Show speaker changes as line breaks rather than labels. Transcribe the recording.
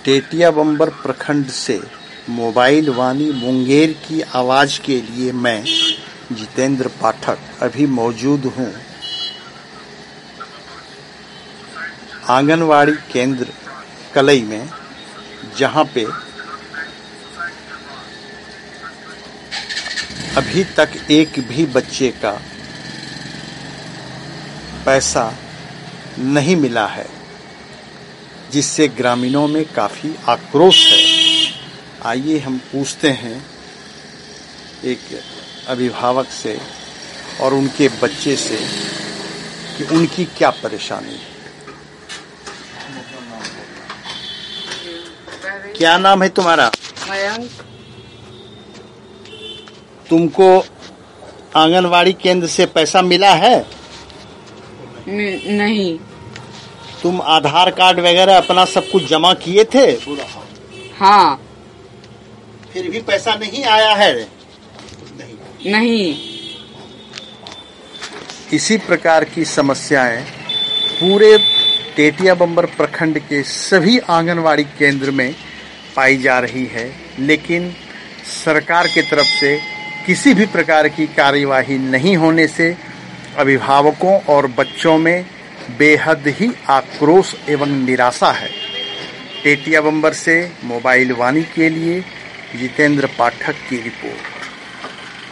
टेटिया बम्बर प्रखंड से मोबाइल वाणी मुंगेर की आवाज के लिए मैं जितेंद्र पाठक अभी मौजूद हूँ आंगनवाड़ी केंद्र कलई में, जहाँ पे अभी तक एक भी बच्चे का पैसा नहीं मिला है, जिससे ग्रामीणों में काफी आक्रोश है। आइए हम पूछते हैं एक अभिभावक से और उनके बच्चे से कि उनकी क्या परेशानी है। क्या नाम है तुम्हारा?
मयंक।
तुमको आंगनवाड़ी केंद्र से पैसा मिला है?
नहीं।
तुम आधार कार्ड वगैरह अपना सब कुछ जमा किए थे?
हाँ।
फिर भी पैसा नहीं आया है?
नहीं।
इसी प्रकार की समस्याएं पूरे टेटिया बम्बर प्रखंड के सभी आंगनवाड़ी केंद्र में पाई जा रही है, लेकिन सरकार की तरफ से किसी भी प्रकार की कार्यवाही नहीं होने से अभिभावकों और बच्चों में बेहद ही आक्रोश एवं निराशा है। टेटिया बम्बर से मोबाइल वाणी के लिए जितेंद्र पाठक की रिपोर्ट।